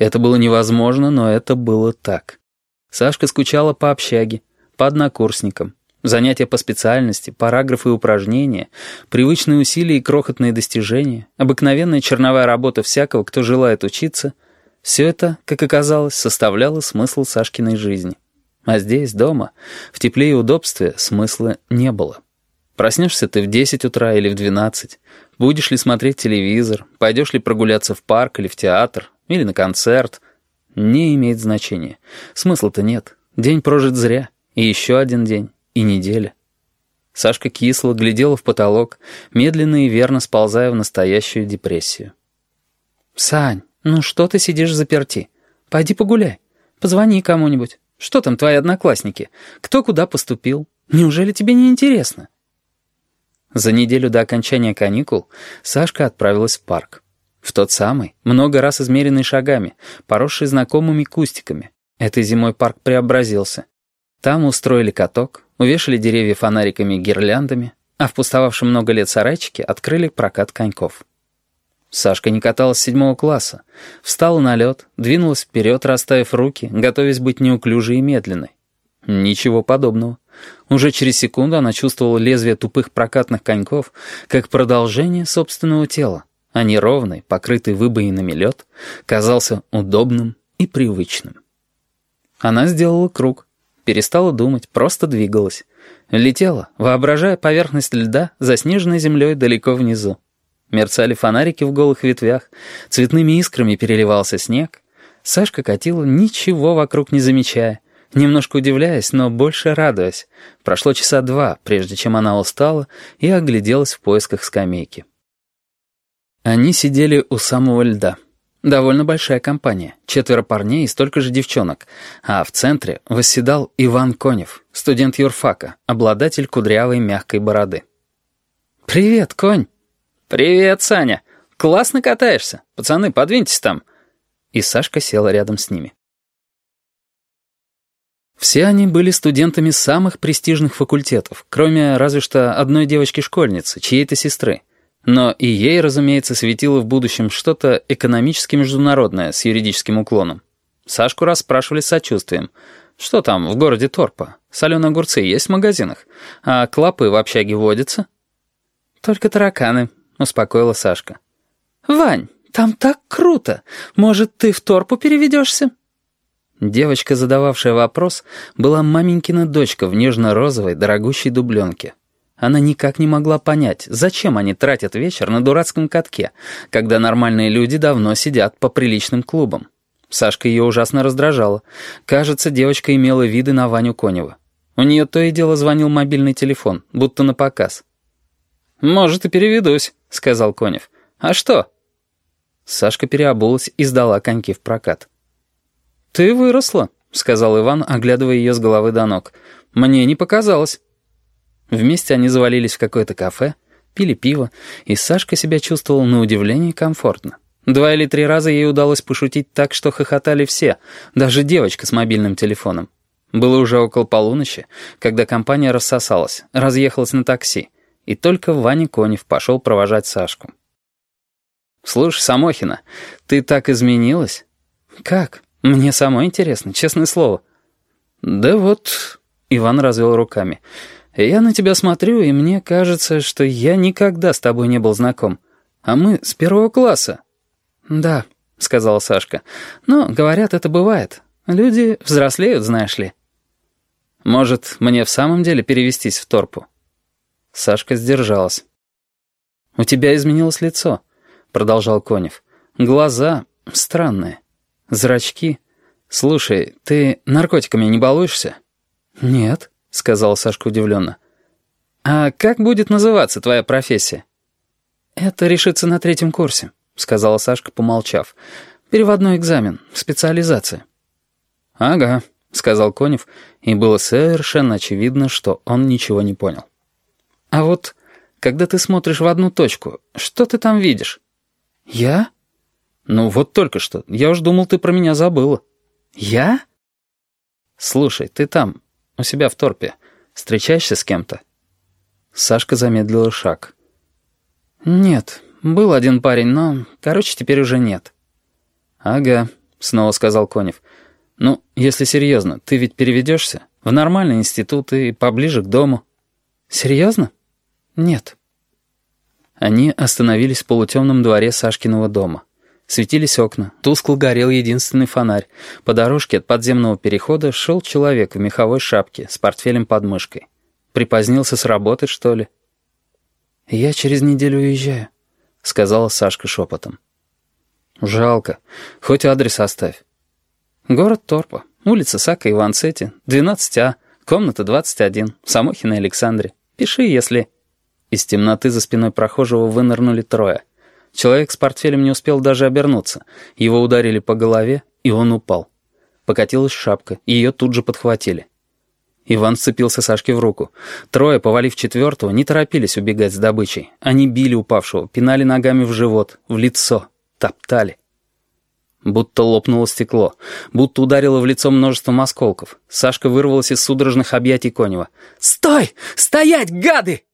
Это было невозможно, но это было так. Сашка скучала по общаге, по однокурсникам. Занятия по специальности, параграфы и упражнения, привычные усилия и крохотные достижения, обыкновенная черновая работа всякого, кто желает учиться — все это, как оказалось, составляло смысл Сашкиной жизни. А здесь, дома, в тепле и удобстве, смысла не было. Проснешься ты в 10 утра или в 12, будешь ли смотреть телевизор, пойдешь ли прогуляться в парк или в театр, или на концерт — не имеет значения. Смысла-то нет. День прожит зря. И еще один день. И неделя. Сашка кисло глядела в потолок, медленно и верно сползая в настоящую депрессию. «Сань, ну что ты сидишь заперти? Пойди погуляй. Позвони кому-нибудь. Что там твои одноклассники? Кто куда поступил? Неужели тебе не интересно?» За неделю до окончания каникул Сашка отправилась в парк. В тот самый, много раз измеренный шагами, поросший знакомыми кустиками. Этой зимой парк преобразился. Там устроили каток, увешали деревья фонариками и гирляндами, а в пустовавшем много лет сарайчике открыли прокат коньков. Сашка не каталась с 7 класса. Встала на лед, двинулась вперед, расставив руки, готовясь быть неуклюжей и медленной. Ничего подобного. Уже через секунду она чувствовала лезвие тупых прокатных коньков как продолжение собственного тела, а неровный, покрытый выбоинами лед, казался удобным и привычным. Она сделала круг, перестала думать, просто двигалась. Летела, воображая поверхность льда заснеженной землей далеко внизу. Мерцали фонарики в голых ветвях, цветными искрами переливался снег. Сашка катила, ничего вокруг не замечая, немножко удивляясь, но больше радуясь. Прошло часа 2, прежде чем она устала и огляделась в поисках скамейки. Они сидели у самого льда. Довольно большая компания, 4 парней и столько же девчонок, а в центре восседал Иван Конев, студент юрфака, обладатель кудрявой мягкой бороды. «Привет, Конь!» «Привет, Саня! Классно катаешься! Пацаны, подвиньтесь там!» И Сашка села рядом с ними. Все они были студентами самых престижных факультетов, кроме разве что одной девочки-школьницы, чьей-то сестры. Но и ей, разумеется, светило в будущем что-то экономически международное с юридическим уклоном. Сашку расспрашивали с сочувствием. «Что там в городе Торпа? Соленые огурцы есть в магазинах? А клопы в общаге водятся?» «Только тараканы», — успокоила Сашка. «Вань, там так круто! Может, ты в Торпу переведешься?» Девочка, задававшая вопрос, была маменькина дочка в нежно-розовой, дорогущей дубленке. Она никак не могла понять, зачем они тратят вечер на дурацком катке, когда нормальные люди давно сидят по приличным клубам. Сашка ее ужасно раздражала. Кажется, девочка имела виды на Ваню Конева. У нее то и дело звонил мобильный телефон, будто на показ. «Может, и переведусь», — сказал Конев. «А что?» Сашка переобулась и сдала коньки в прокат. «Ты выросла», — сказал Иван, оглядывая ее с головы до ног. «Мне не показалось». Вместе они завалились в какое-то кафе, пили пиво, и Сашка себя чувствовал на удивление комфортно. 2 или 3 раза ей удалось пошутить так, что хохотали все, даже девочка с мобильным телефоном. Было уже около полуночи, когда компания рассосалась, разъехалась на такси, и только Ваня Конев пошел провожать Сашку. «Слушай, Самохина, ты так изменилась?» «Как? Мне самой интересно, честное слово». «Да вот...» — Иван развел руками. «Я на тебя смотрю, и мне кажется, что я никогда с тобой не был знаком. А мы с 1 класса». «Да», — сказала Сашка. «Но, говорят, это бывает. Люди взрослеют, знаешь ли». «Может, мне в самом деле перевестись в Торпу?» Сашка сдержалась. «У тебя изменилось лицо», — продолжал Конев. «Глаза странные. Зрачки. Слушай, ты наркотиками не балуешься?» «Нет», — сказала Сашка удивленно. «А как будет называться твоя профессия?» «Это решится на 3 курсе», — сказала Сашка, помолчав. «Переводной экзамен, специализация». «Ага», — сказал Конев, и было совершенно очевидно, что он ничего не понял. «А вот, когда ты смотришь в одну точку, что ты там видишь?» «Я?» «Ну вот только что. Я уж думал, ты про меня забыла». «Я?» «Слушай, ты там, у себя в Торпе, встречаешься с кем-то?» Сашка замедлила шаг. «Нет, был один парень, но, короче, теперь уже нет». «Ага», — снова сказал Конев. «Ну, если серьезно, ты ведь переведешься в нормальный институт и поближе к дому». «Серьезно? Нет». Они остановились в полутемном дворе Сашкиного дома. Светились окна, тускло горел единственный фонарь. По дорожке от подземного перехода шел человек в меховой шапке с портфелем под мышкой. Припозднился с работы, что ли? «Я через неделю уезжаю», — сказала Сашка шепотом. «Жалко. Хоть адрес оставь». «Город Торпа, улица Сака и Ванцетти, 12А, комната 21, Самохина Александре. Пиши, если...» Из темноты за спиной прохожего вынырнули трое. Человек с портфелем не успел даже обернуться. Его ударили по голове, и он упал. Покатилась шапка, и ее тут же подхватили. Иван вцепился Сашке в руку. Трое, повалив четвертого, не торопились убегать с добычей. Они били упавшего, пинали ногами в живот, в лицо, топтали. Будто лопнуло стекло, будто ударило в лицо множеством осколков. Сашка вырвалась из судорожных объятий Конева. «Стой! Стоять, гады!»